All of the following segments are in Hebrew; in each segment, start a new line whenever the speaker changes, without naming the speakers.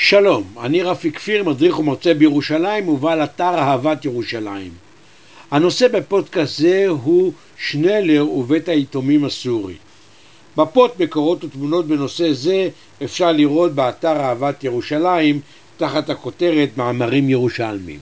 שלום, אני רפי כפיר, מדריך ומרצה בירושלים ובעל אתר אהבת ירושלים. הנושא בפודקאסט זה הוא שנלר ובית היתומים הסורי. מפות, מקורות ותמונות בנושא זה אפשר לראות באתר אהבת ירושלים תחת הכותרת מאמרים ירושלמיים.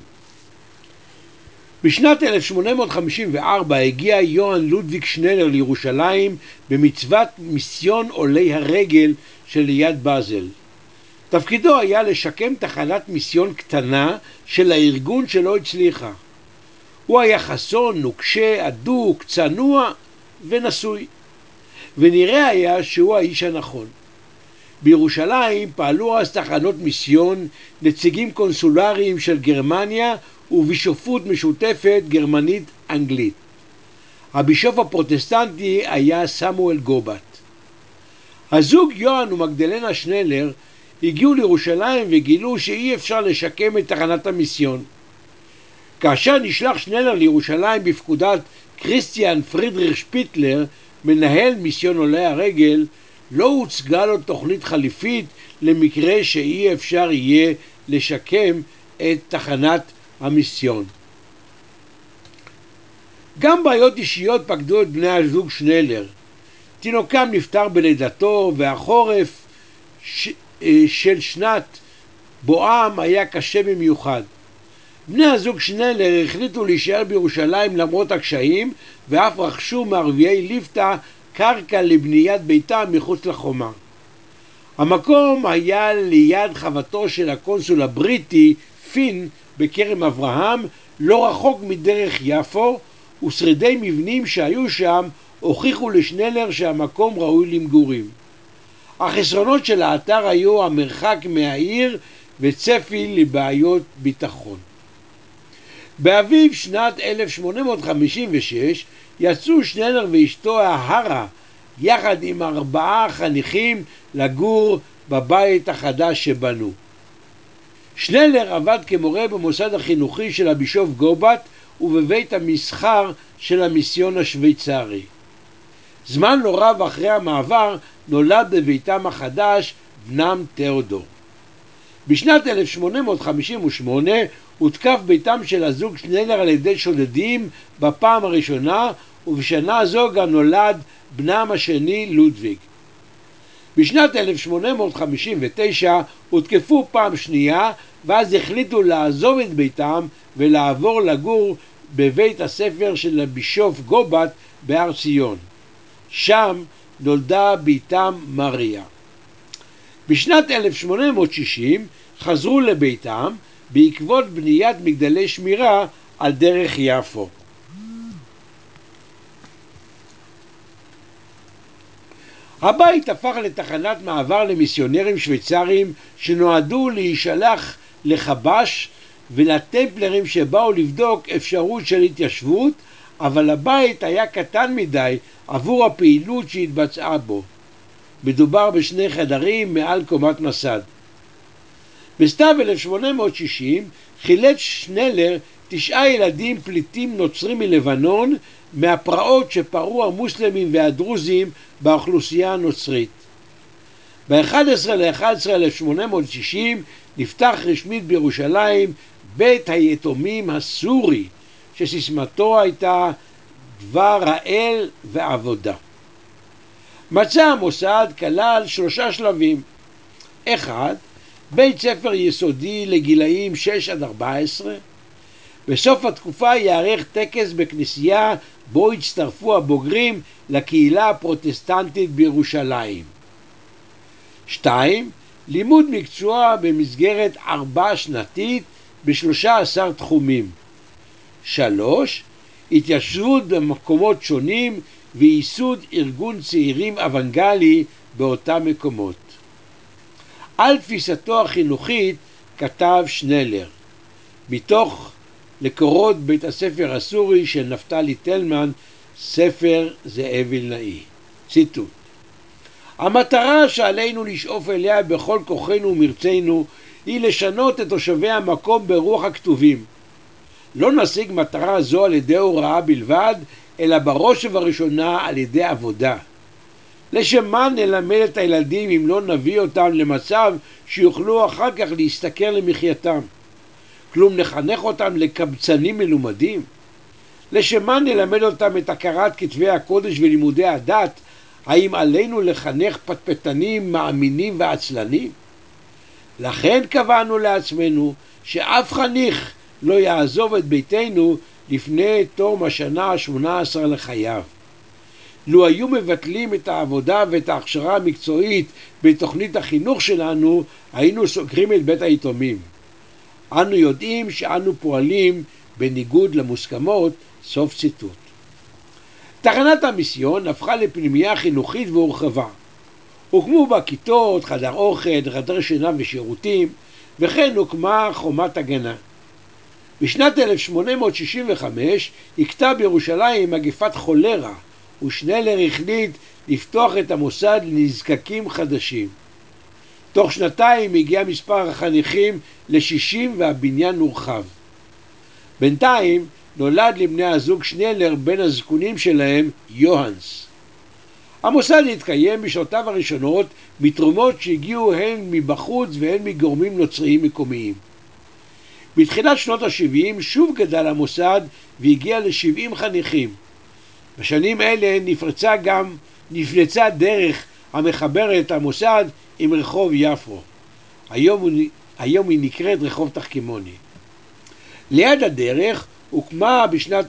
בשנת 1854 הגיע יוהאן לודוויג שנלר לירושלים במצוות מיסיון עולי הרגל שליד באזל. תפקידו היה לשקם תחנת מיסיון קטנה של הארגון שלא הצליחה. הוא היה חסון, נוקשה, אדוק, צנוע ונשוי. ונראה היה שהוא האיש הנכון. בירושלים פעלו אז תחנות מיסיון, נציגים קונסולריים של גרמניה ובישופות משותפת גרמנית-אנגלית. הבישוף הפרוטסטנטי היה סמואל גובט. הזוג יוהאן ומגדלנה שנלר הגיעו לירושלים וגילו שאי אפשר לשקם את תחנת המיסיון. כאשר נשלח שנלר לירושלים בפקודת כריסטיאן פרידריך שפיטלר, מנהל מיסיון עולי הרגל, לא הוצגה לו תוכנית חליפית למקרה שאי אפשר יהיה לשקם את תחנת המיסיון. גם בעיות אישיות פקדו את בני הזוג שנלר. תינוקם נפטר בלידתו והחורף של שנת בואם היה קשה במיוחד. בני הזוג שנלר החליטו להישאר בירושלים למרות הקשיים, ואף רכשו מערביי ליפתא קרקע לבניית ביתם מחוץ לחומה. המקום היה ליד חוותו של הקונסול הבריטי פין בכרם אברהם, לא רחוק מדרך יפו, ושרידי מבנים שהיו שם הוכיחו לשנלר שהמקום ראוי למגורים. החסרונות של האתר היו המרחק מהעיר וצפי לבעיות ביטחון. באביב שנת 1856 יצאו שנלר ואשתו ההרה יחד עם 4 חניכים לגור בבית החדש שבנו. שנלר עבד כמורה במוסד החינוכי של הבישוף גובט ובבית המסחר של המיסיון השוויצרי. זמן לא רב אחרי המעבר נולד בביתם החדש בנם תיאודור. בשנת 1858 הותקף ביתם של הזוג שנלר על ידי שודדים בפעם הראשונה, ובשנה זו גם נולד בנם השני לודוויג. בשנת 1859 הותקפו פעם שנייה, ואז החליטו לעזוב את ביתם ולעבור לגור בבית הספר של הבישוף גובט בהר ציון. שם נולדה ביתם מריה. בשנת 1860 חזרו לביתם בעקבות בניית מגדלי שמירה על דרך יפו. הבית הפך לתחנת מעבר למיסיונרים שוויצרים שנועדו להישלח לחבש ולטמפלרים שבאו לבדוק אפשרות של התיישבות, אבל הבית היה קטן מדי עבור הפעילות שהתבצעה בו. מדובר ב2 חדרים מעל קומת מסד. בסתיו 1860 חילץ שנלר 9 ילדים פליטים נוצרים מלבנון מהפרעות שפרעו המוסלמים והדרוזים באוכלוסייה הנוצרית. ב-11/11/1860 נפתח רשמית בירושלים בית היתומים הסורי, שסיסמתו הייתה דבר האל ועבודה. מצא המוסד כלל 3 שלבים. 1. בית ספר יסודי לגילאים 6-14. בסוף התקופה יערך טקס בכנסייה בו הצטרפו הבוגרים לקהילה הפרוטסטנטית בירושלים. 2. לימוד מקצוע במסגרת 4 שנתית ב13 תחומים. 3. התיישבות במקומות שונים וייסוד ארגון צעירים אוונגלי באותם מקומות. על תפיסתו החינוכית כתב שנלר, מתוך לקורות בית הספר הסורי של נפתלי טלמן, ספר זאב וילנאי. ציטוט: המטרה שעלינו לשאוף אליה בכל כוחנו ומרצנו היא לשנות את תושבי המקום ברוח הכתובים. לא נשיג מטרה זו על ידי הוראה בלבד, אלא בראש ובראשונה על ידי עבודה. לשם מה נלמד את הילדים אם לא נביא אותם למצב שיוכלו אחר כך להשתכר למחייתם? כלום נחנך אותם לקבצנים מלומדים? לשם מה נלמד אותם את הכרת כתבי הקודש ולימודי הדת? האם עלינו לחנך פטפטנים, מאמינים ועצלנים? לכן קבענו לעצמנו שאף חניך לא יעזוב את ביתנו לפני תום השנה ה-18 לחייו. לו היו מבטלים את העבודה ואת ההכשרה המקצועית בתוכנית החינוך שלנו, היינו סוגרים את בית היתומים. אנו יודעים שאנו פועלים בניגוד למוסכמות. סוף ציטוט. תחנת המיסיון הפכה לפנימייה חינוכית והורחבה. הוקמו בה כיתות, חדר אוכל, חדר שינה ושירותים, וכן הוקמה חומת הגנה. בשנת 1865 הכתה בירושלים מגפת חולרה, ושנלר החליט לפתוח את המוסד לנזקקים חדשים. תוך שנתיים הגיע מספר החניכים ל-60 והבניין הורחב. בינתיים נולד לבני הזוג שנלר בן הזקונים שלהם, יוהנס. המוסד התקיים בשעותיו הראשונות מתרומות שהגיעו הן מבחוץ והן מגורמים נוצריים מקומיים. בתחילת שנות ה-70 שוב גדל המוסד והגיע ל-70 חניכים. בשנים אלה נפרצה דרך המחברת את המוסד עם רחוב יפו. היום היא נקראת רחוב תחכימוני. ליד הדרך הוקמה בשנת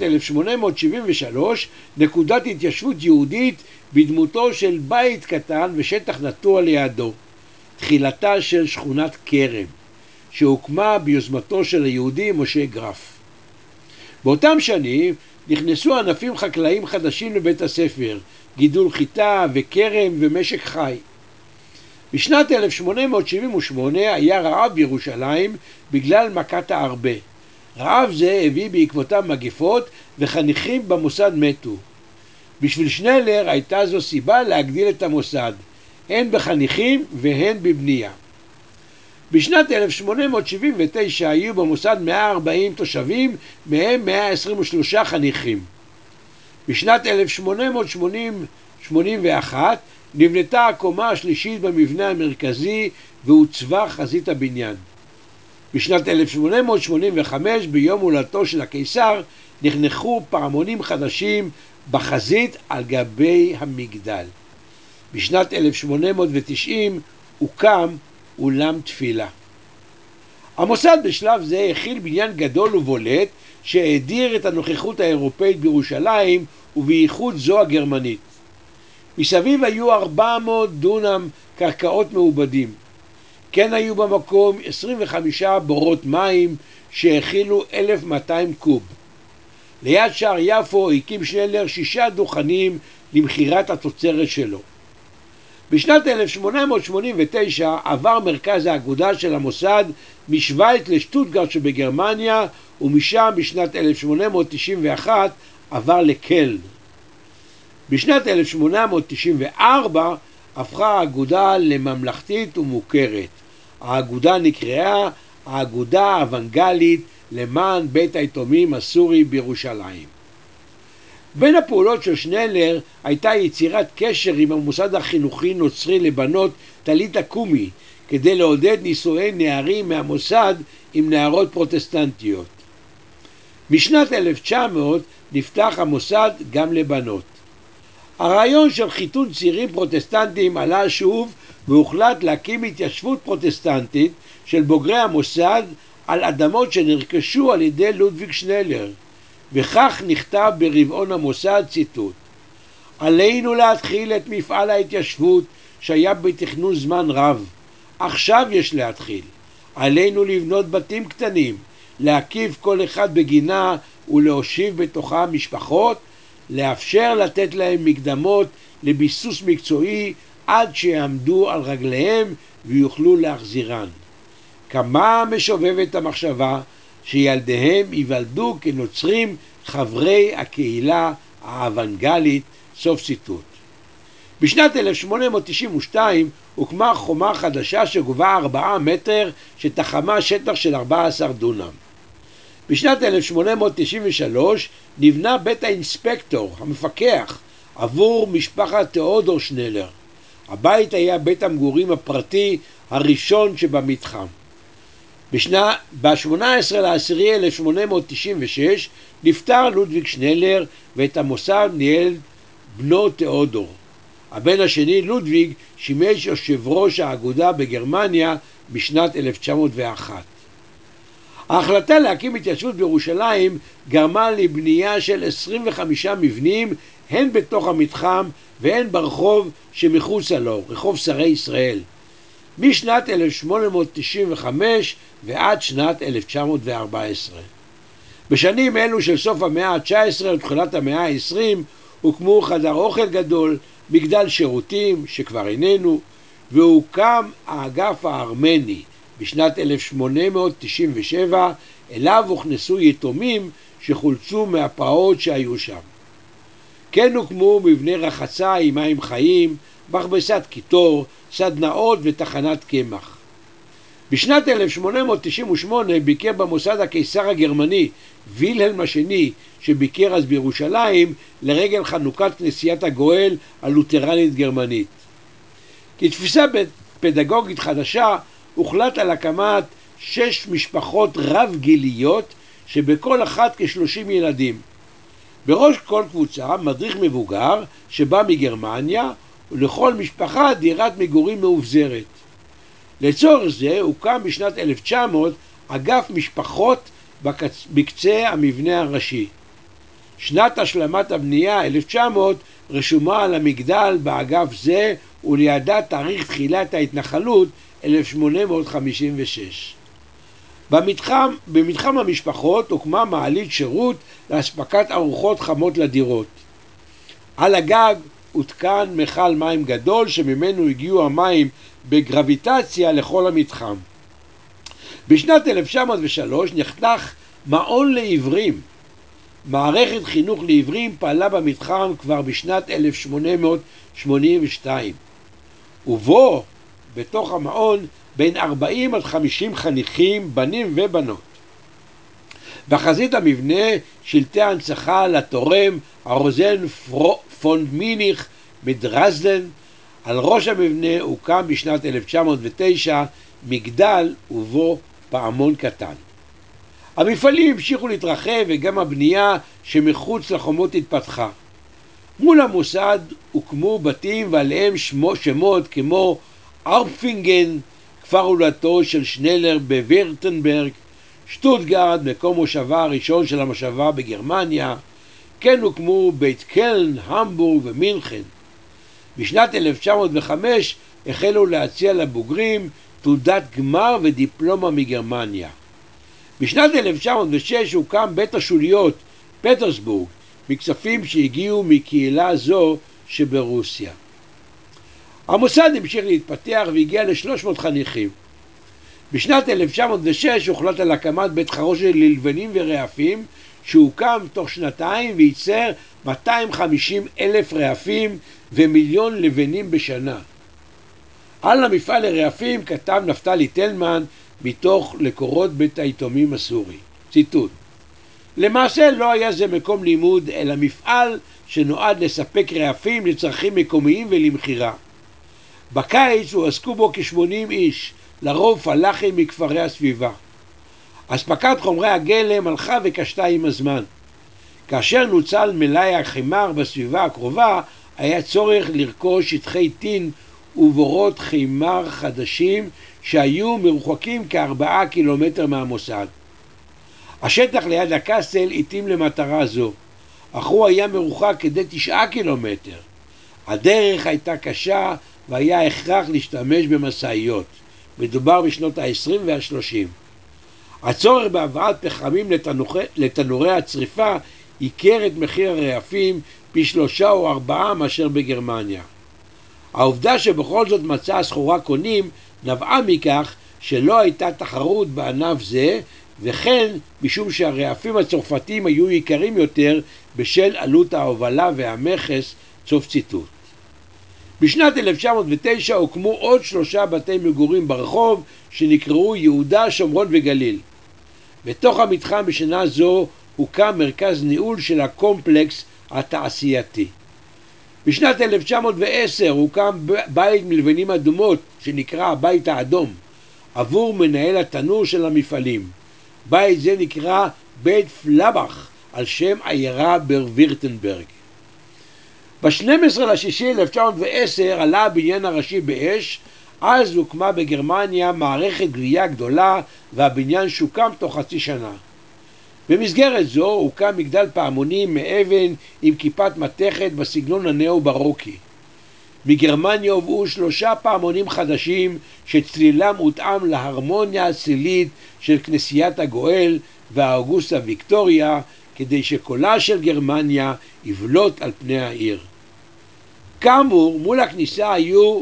1873 נקודת התיישבות יהודית בדמותו של בית קטן ושטח נטוע לידו, תחילתה של שכונת כרם, שהוקמה ביוזמתו של היהודי משה גרף. באותם שנים נכנסו ענפים חקלאיים חדשים לבית הספר, גידול חיטה וכרם ומשק חי. בשנת 1878 היה רעב בירושלים בגלל מכת הארבה. רעב זה הביא בעקבותיו מגפות וחניכים במוסד מתו. בשביל שנלר הייתה זו סיבה להגדיל את המוסד, הן בחניכים והן בבנייה. בשנת 1879 היו במוסד 140 תושבים, מהם 123 חניכים. בשנת 1881 נבנתה הקומה השלישית במבנה המרכזי והוצבה חזית הבניין. בשנת 1885 ביום הולדתו של הקיסר נחנכו פעמונים חדשים בחזית על גבי המגדל. בשנת 1890 הוקם אולם תפילה. המוסד בשלב זה הכיל בניין גדול ובולט שהאדיר את הנוכחות האירופאית בירושלים ובייחוד זו הגרמנית. מסביב היו 400 דונם קרקעות מעובדים. כן היו במקום 25 בורות מים שהכילו 1,200 קוב. ליד שער יפו הקים שנלר 6 דוכנים למכירת התוצרת שלו. בשנת 1889 עבר מרכז האגודה של המוסד משוויץ לשטוטגרט שבגרמניה, ומשם בשנת 1891 עבר לקלן. בשנת 1894 הפכה האגודה לממלכתית ומוכרת. האגודה נקראה האגודה האוונגלית למען בית היתומים הסורי בירושלים. בין הפעולות של שנלר הייתה יצירת קשר עם המוסד החינוכי נוצרי לבנות תליטה קומי, כדי לעודד נישואי נערים מהמוסד עם נערות פרוטסטנטיות. משנת 1900 נפתח המוסד גם לבנות. הרעיון של חיתון צעירים פרוטסטנטים עלה שוב והוחלט להקים התיישבות פרוטסטנטית של בוגרי המוסד על אדמות שנרכשו על ידי לודוויג שנלר, וכך נכתב ברבעון המוסד ציטוט: עלינו להתחיל את מפעל ההתיישבות שהיה בתכנון זמן רב. עכשיו יש להתחיל. עלינו לבנות בתים קטנים, להקיף כל אחד בגינה ולהושיב בתוכה משפחות, לאפשר לתת להם מקדמות לביסוס מקצועי עד שיעמדו על רגליהם ויוכלו להחזירן. כמה משובבת המחשבה שילדיהם ייוולדו כנוצרים חברי הקהילה האוונגלית. סוף ציטוט. בשנת 1892 הוקמה חומה חדשה שגובה 4 מטר שתחמה שטח של 14 דונם. בשנת 1893 נבנה בית האינספקטור, המפקח, עבור משפחת תיאודור שנלר. הבית היה בית המגורים הפרטי הראשון שבמתחם. ב-18/10/1896 נפטר לודוויג שנלר, ואת המוסד ניהל בנו תיאודור. הבן השני, לודוויג, שימש יושב ראש האגודה בגרמניה בשנת 1901. ההחלטה להקים התיישבות בירושלים גרמה לבנייה של 25 מבנים, הן בתוך המתחם והן ברחוב שמחוצה לו, רחוב שרי ישראל, משנת 1895 ועד שנת 1914. בשנים אלו של סוף המאה ה-19 ותחילת המאה ה-20 הוקמו חדר אוכל גדול, מגדל שירותים שכבר איננו, והוקם האגף הארמני בשנת 1897, אליו הוכנסו יתומים שחולצו מהפרעות שהיו שם. כן הוקמו מבני רחצה עם מים חיים, מכבסת קיטור, סדנאות ותחנת קמח. בשנת 1898 ביקר במוסד הקיסר הגרמני וילהלם השני, שביקר אז בירושלים לרגל חנוכת כנסיית הגואל הלותרנית גרמנית. כתפיסה פדגוגית חדשה הוחלט על הקמת 6 משפחות רב גיליות שבכל אחת כ-30 ילדים. בראש כל קבוצה מדריך מבוגר שבא מגרמניה, ולכל משפחה דירת מגורים מאובזרת. לצורך זה הוקם בשנת 1900 אגף משפחות בקצה המבנה הראשי. שנת השלמת הבנייה 1900 רשומה על המגדל באגף זה, ולידה תאריך תחילת ההתנחלות 1856. במתחם המשפחות הוקמה מעלית שירות להספקת ארוחות חמות לדירות. על הגג הותקן מכל מים גדול שממנו הגיעו המים בגרביטציה לכל המתחם. בשנת 1903 נחנך מעון לעיוורים. מערכת חינוך לעיוורים פעלה במתחם כבר בשנת 1882, ובו בתוך המעון בין 40 עד 50 חניכים, בנים ובנות. בחזית המבנה שלטי הנצחה לתורם הרוזן פון מיניך מדרזדן. על ראש המבנה הוקם בשנת 1909 מגדל ובו פעמון קטן. המפעלים המשיכו להתרחב וגם הבנייה שמחוץ לחומות התפתחה. מול המוסד הוקמו בתים ועליהם שמות כמו ארפינגן, כפר הולדתו של שנלר בווירטנברג, שטוטגרד, מקום מושבה הראשון של המושבה בגרמניה. כן הוקמו בית קלן, המבורג ומינכן. בשנת 1905 החלו להציע לבוגרים תעודת גמר ודיפלומה מגרמניה. בשנת 1906 הוקם בית השוליות פטרסבורג, מכספים שהגיעו מקהילה זו שברוסיה. המוסד המשיך להתפתח והגיע ל-300 חניכים. בשנת 1906 הוחלט על הקמת בית חרושת ללבנים ורעפים, שהוקם תוך שנתיים וייצר 250,000 רעפים ומיליון לבנים בשנה. על המפעל לרעפים כתב נפתלי טלמן מתוך לקורות בית היתומים הסורי. ציטוט: למעשה לא היה זה מקום לימוד, אלא מפעל שנועד לספק רעפים לצרכים מקומיים ולמחירה. בקיץ הועסקו בו כ-80 איש, לרוב פלאחים מכפרי הסביבה. אספקת חומרי הגלם הלכה וקשתה עם הזמן. כאשר נוצל מלאי החימר בסביבה הקרובה, היה צורך לרכוש שטחי טין ובורות חימר חדשים שהיו מרוחקים כ4 קילומטר מהמוסד. השטח ליד הקסטל התאים למטרה זו, אך הוא היה מרוחק כדי 9 קילומטר. הדרך הייתה קשה והיה הכרח להשתמש במשאיות. מדובר בשנות ה-20 וה-30. הצורך בהבאת פחמים לתנורי הצריפה עיקר את מחיר הרעפים פי 3 או 4 מאשר בגרמניה. העובדה שבכל זאת מצאה סחורה קונים נבעה מכך שלא הייתה תחרות בענף זה, וכן משום שהרעפים הצרפתיים היו יקרים יותר בשל עלות ההובלה והמכס. סוף ציטוט. בשנת 1909 הוקמו עוד 3 בתי מגורים ברחוב שנקראו יהודה, שומרון וגליל. בתוך המתחם בשנה זו הוקם מרכז ניהול של הקומפלקס התעשייתי. בשנת 1910 הוקם בית מלבנים אדומות שנקרא הבית האדום עבור מנהל התנור של המפעלים. בית זה נקרא בית פלבח על שם עיירה בווירטנברג. ב-12/6/1910 עלה הבניין הראשי באש. אז הוקמה בגרמניה מערכת גבייה גדולה והבניין שוקם תוך חצי שנה. במסגרת זו הוקם מגדל פעמונים מאבן עם כיפת מתכת בסגנון הנאו-ברוקי. מגרמניה הובאו 3 פעמונים חדשים שצלילם הותאם להרמוניה הצלילית של כנסיית הגואל והאוגוסטה ויקטוריה, כדי שקולה של גרמניה יבלוט על פני העיר. כאמור, מול הכניסה היו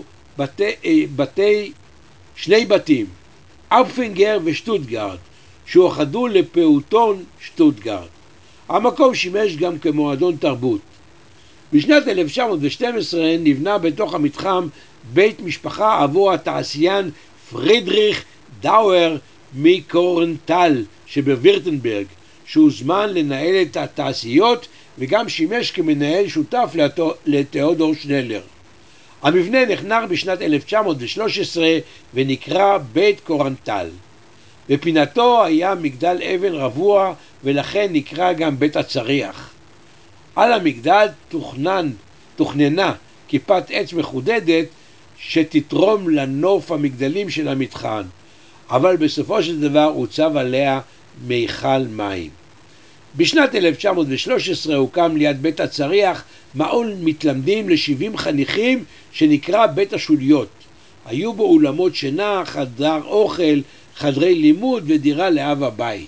שני בתים, אפפינגר ושטוטגרד, שאוחדו לפעוטון שטוטגרד. המקום שימש גם כמועדון תרבות. בשנת 1912 נבנה בתוך המתחם בית משפחה עבור התעשיין פרידריך דאואר מקורנטל שבווירטנברג, שהוזמן לנהל את התעשיות וגם שימש כמנהל שותף לתיאודור שנלר. המבנה נחנך בשנת 1913 ונקרא בית קורנטל. בפינתו היה מגדל אבן רבוע ולכן נקרא גם בית הצריח. על המגדל תוכננה כיפת עץ מחודדת שתתרום לנוף המגדלים של המתחם, אבל בסופו של דבר הוצב עליה מיכל מים. בשנת 1913 הוקם ליד בית הצריח מעון מתלמדים ל-70 חניכים שנקרא בית השוליות. היו בו אולמות שינה, חדר אוכל, חדרי לימוד ודירה לאב הבית.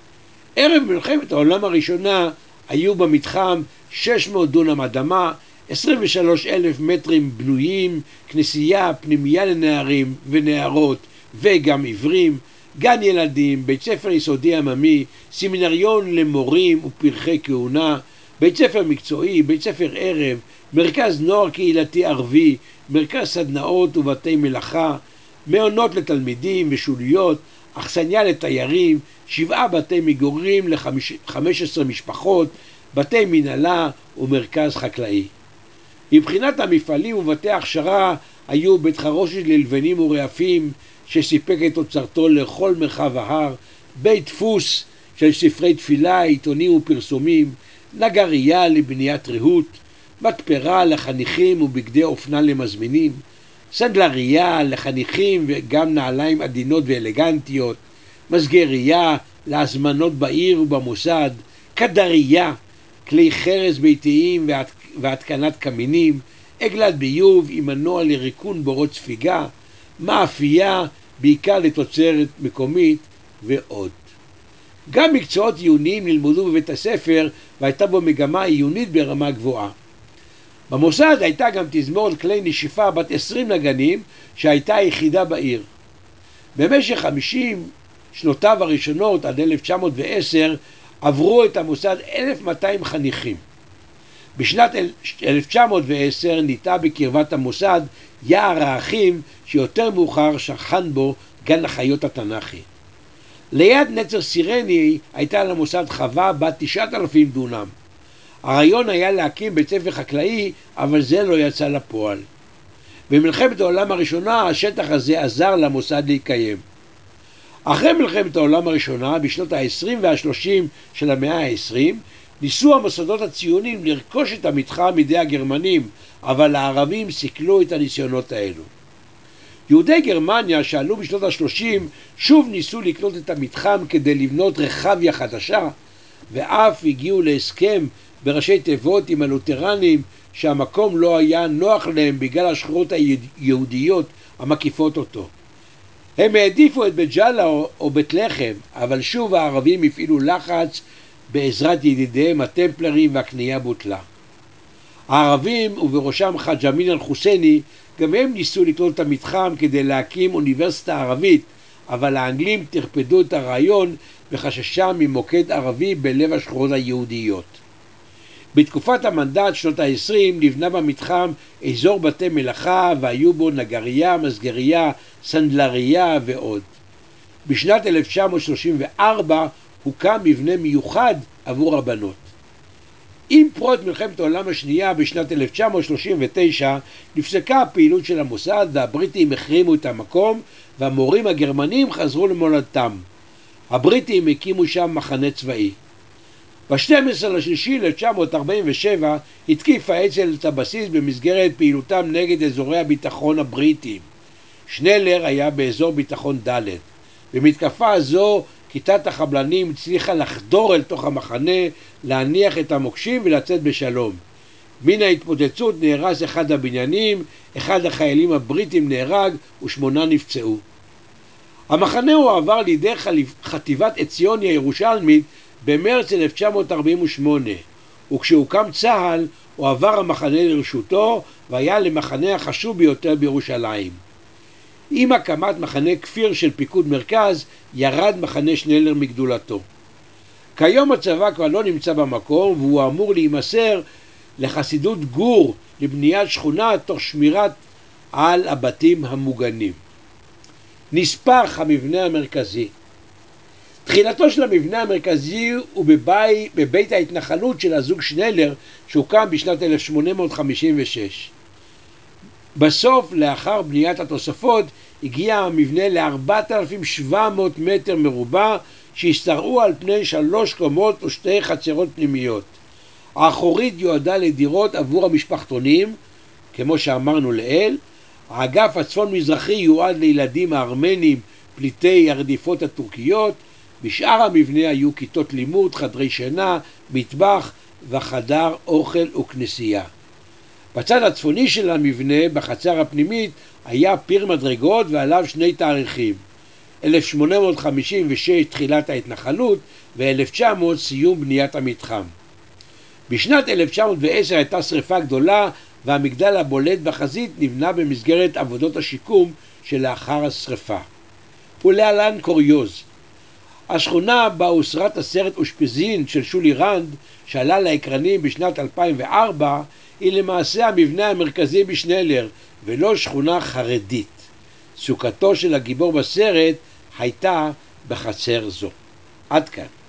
ערב מלחמת העולם הראשונה היו במתחם 600 דונם אדמה, 23,000 מטרים בנויים, כנסייה, פנימייה לנערים ונערות וגם עיוורים, גן ילדים, בית ספר יסודי עממי, סמינריון למורים ופרחי כהונה, בית ספר מקצועי, בית ספר ערב, מרכז נוער קהילתי ערבי, מרכז סדנאות ובתי מלאכה, מעונות לתלמידים ושוליות, אכסניה לתיירים, 7 בתי מגורים ל-15 משפחות, בתי מנהלה ומרכז חקלאי. מבחינת המפעלים ובתי הכשרה היו בית חרושת ללבנים ורעפים שסיפק את תוצרתו לכל מרחב ההר, בית דפוס של ספרי תפילה, עיתונים ופרסומים, נגרייה לבניית ריהוט, מתפרה לחניכים ובגדי אופנה למזמינים, סנדלריה לחניכים וגם נעליים עדינות ואלגנטיות, מסגרייה להזמנות בעיר ובמוסד, קדרייה, כלי חרס ביתיים והתקנת קמינים, עגלת ביוב עם מנוע לריקון בורות ספיגה, מאפייה בעיקר לתוצרת מקומית ועוד. גם מקצועות עיוניים נלמדו בבית הספר והייתה בו מגמה עיונית ברמה גבוהה. במוסד הייתה גם תזמורת כלי נשיפה בת 20 נגנים שהייתה היחידה בעיר. במשך 50 שנותיו הראשונות עד 1910 עברו את המוסד 1,200 חניכים. בשנת 1910 ניטע בקרבת המוסד יער האחים שיותר מאוחר שכן בו גן החיות התנ"כי. ליד נצר סירני הייתה למוסד חווה בת 9,000 דונם. הרעיון היה להקים בית ספר חקלאי, אבל זה לא יצא לפועל. במלחמת העולם הראשונה השטח הזה עזר למוסד להיקיים. אחרי מלחמת העולם הראשונה, בשנות ה-20 וה-30 של המאה ה-20, ניסו המוסדות הציונים לרכוש את המתחם מידי הגרמנים, אבל הערבים סיכלו את הניסיונות האלו. יהודי גרמניה שעלו בשנות ה-30 שוב ניסו לקנות את המתחם כדי לבנות רחביה חדשה, ואף הגיעו להסכם בראשי תיבות עם הלותרנים שהמקום לא היה נוח להם בגלל השכונות היהודיות המקיפות אותו. הם העדיפו את בית ג'אלה או בית לחם, אבל שוב הערבים הפעילו לחץ בעזרת ידידיהם הטמפלרים והקנייה בוטלה. הערבים ובראשם חאג' אמין אל-חוסייני גם הם ניסו לקנות את המתחם כדי להקים אוניברסיטה ערבית, אבל האנגלים טרפדו את הרעיון וחששם ממוקד ערבי בלב השכונות היהודיות. בתקופת המנדט שנות ה-20 נבנה במתחם אזור בתי מלאכה והיו בו נגרייה, מסגרייה, סנדלריה ועוד. בשנת 1934 הוקם מבנה מיוחד עבור הבנות. עם פרוץ מלחמת העולם השנייה בשנת 1939 נפסקה הפעילות של המוסד והבריטים החרימו את המקום והמורים הגרמנים חזרו למולדתם. הבריטים הקימו שם מחנה צבאי. ב-12/3/1947 התקיף האצ"ל את הבסיס במסגרת פעילותם נגד אזורי הביטחון הבריטיים. שנלר היה באזור ביטחון ד'. במתקפה הזו כיתת החבלנים הצליחה לחדור אל תוך המחנה, להניח את המוקשים ולצאת בשלום. מן ההתפוצצות נהרס אחד הבניינים, אחד החיילים הבריטים נהרג ו8 נפצעו. המחנה הועבר לידי חטיבת עציוני הירושלמית במרץ 1948, וכשהוקם צה"ל הועבר המחנה לרשותו והיה למחנה החשוב ביותר בירושלים. עם הקמת מחנה כפיר של פיקוד מרכז ירד מחנה שנלר מגדולתו. כיום הצבא כבר לא נמצא במקום והוא אמור להימסר לחסידות גור לבניית שכונה תוך שמירת על הבתים המוגנים. נספח המבנה המרכזי. תחילתו של המבנה המרכזי הוא בבית ההתנחלות של הזוג שנלר שהוקם בשנת 1856. בסוף, לאחר בניית התוספות, הגיע המבנה ל4,700 מטר מרובע שהשתרעו על פני 3 קומות ו2 חצרות פנימיות. האחורית יועדה לדירות עבור המשפחתונים, כמו שאמרנו לעיל. האגף הצפון מזרחי יועד לילדים הארמנים פליטי הרדיפות הטורקיות. בשאר המבנה היו כיתות לימוד, חדרי שינה, מטבח וחדר אוכל וכנסייה. בצד הצפוני של המבנה, בחצר הפנימית, היה פיר מדרגות ועליו 2 תאריכים: 1856 תחילת ההתנחלות ו-1900 סיום בניית המתחם. בשנת 1910 הייתה שריפה גדולה והמגדל הבולט בחזית נבנה במסגרת עבודות השיקום שלאחר השריפה. ולהלן קוריוז. השכונה בה הוסרט הסרט אושפיזין של שולי רנד שעלה לאקרנים בשנת 2004 היא למעשה המבנה המרכזי בשנלר ולא שכונה חרדית. סוכתו של הגיבור בסרט הייתה בחצר זו. עד כאן.